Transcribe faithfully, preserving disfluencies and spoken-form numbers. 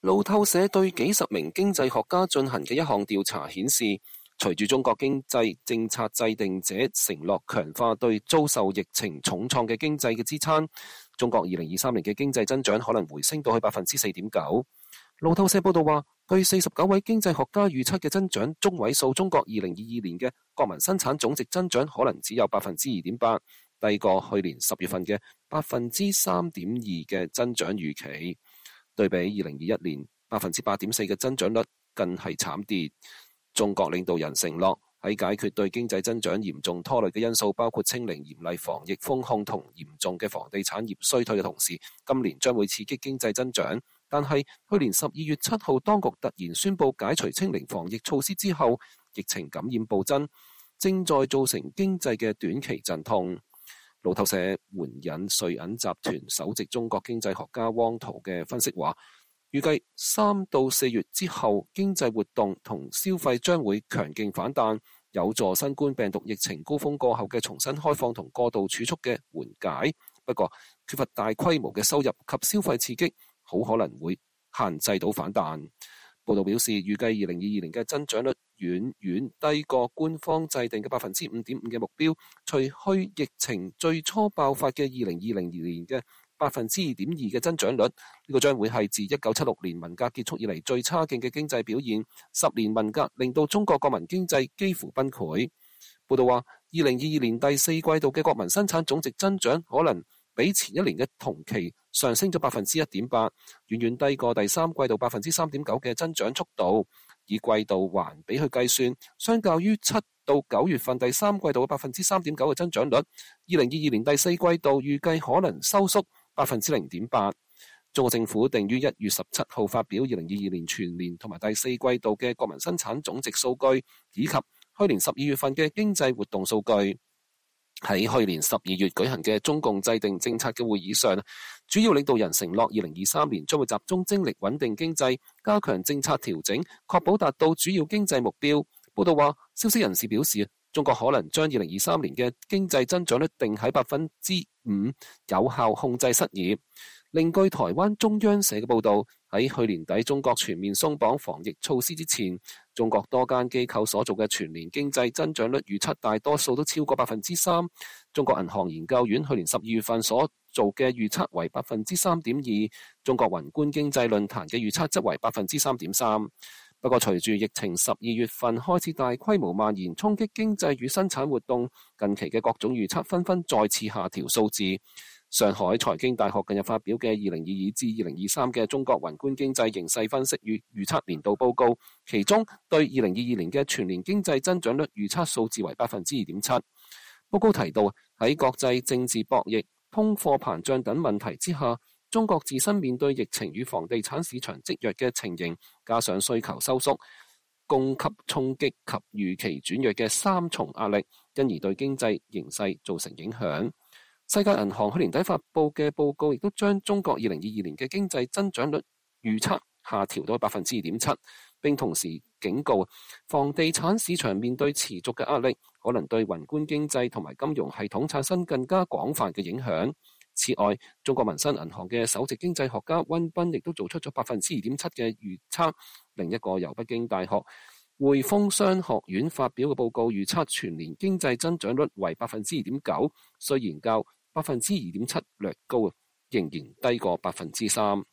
路透社對幾十名經濟學家進行嘅一項調查顯示，隨住中國經濟政策制定者承諾強化對遭受疫情重創嘅經濟嘅支撐，中國二零二三年嘅經濟增長可能回升到去百分之四點九。路透社報道話，據四十九位經濟學家預測嘅增長中位數，中國二零二二年嘅國民生產總值增長可能只有百分之二點八，低過去年十月份嘅百分之三點二嘅增長預期。對比二零二一年百分之八點四嘅增長率，更係慘跌。中國領導人承諾喺解決對經濟增長嚴重拖累嘅因素，包括清零、嚴厲防疫封控同嚴重嘅房地產業衰退嘅同時，今年將會刺激經濟增長。但係去年十二月七號，當局突然宣布解除清零防疫措施之後，疫情感染暴增，正在造成經濟嘅短期陣痛。路透社援引瑞銀集團首席中國經濟學家汪濤嘅分析話，預計三到四月之後，經濟活動同消費將會強勁反彈，有助新冠病毒疫情高峰過後嘅重新開放同過度儲蓄嘅緩解。不過，缺乏大規模嘅收入及消費刺激，好可能會限制到反彈。報道表示，預計二零二二年嘅增長率遠遠低過官方制定嘅百分之五點五嘅目標。除去疫情最初爆發嘅二零二零年嘅百分之二點二嘅增長率，呢、這個將會係自一九七六年文革結束以嚟最差勁嘅經濟表現。十年文革令到中國國民經濟幾乎崩潰。報道話，二零二二年第四季度嘅國民生產總值增長可能比前一年嘅同期上升咗百分之一點八，遠遠低過第三季度百分之三點九嘅增長速度。以季度環比去計算，相較於七到九月份第三季度嘅百分之三點九嘅增長率，二零二二年第四季度預計可能收縮百分之零點八。中國政府定於一月十七號發表二零二二年全年同埋第四季度嘅國民生產總值數據，以及去年十二月份嘅經濟活動數據。喺去年十二月舉行嘅中共制定政策嘅會議上，主要領導人承諾二零二三年將會集中精力穩定經濟，加強政策調整，確保達到主要經濟目標。報道話，消息人士表示，中國可能將二零二三年嘅經濟增長率定喺百分之五，有效控制失業。另據台灣中央社嘅報道，喺去年底中國全面鬆綁防疫措施之前，中國多間機構所做嘅全年經濟增長率預測大多數都超過百分之三。中國銀行研究院去年十二月份所做嘅預測為百分之三點二，中國宏觀經濟論壇嘅預測則為百分之三點三。不過隨住疫情十二月份開始大規模蔓延，衝擊經濟與生產活動，近期嘅各種預測紛紛再次下調數字。上海財經大學近日發表嘅二零二二至二零二三嘅中國宏觀經濟形勢分析與預測年度報告，其中對二零二二年嘅全年經濟增長率預測數字為百分之二點七。報告提到，喺國際政治博弈、通貨膨脹等問題之下，中國自身面對疫情與房地產市場積弱嘅情形，加上需求收縮、供給衝擊及預期轉弱嘅三重壓力，因而對經濟形勢造成影響。世界銀行去年底發佈嘅報告亦都將中國二零二二年嘅經濟增長率預測下調到百分之二點七，並同時警告房地產市場面對持續嘅壓力，可能對宏觀經濟同埋金融系統產生更加廣泛嘅影響。此外，中國民生銀行嘅首席經濟學家溫彬亦都做出咗百分之二點七嘅預測。另一個由北京大學匯豐商學院發表嘅報告預測全年經濟增長率為百分之二點九，雖然較百分之二點七略高，仍然低過百分之三。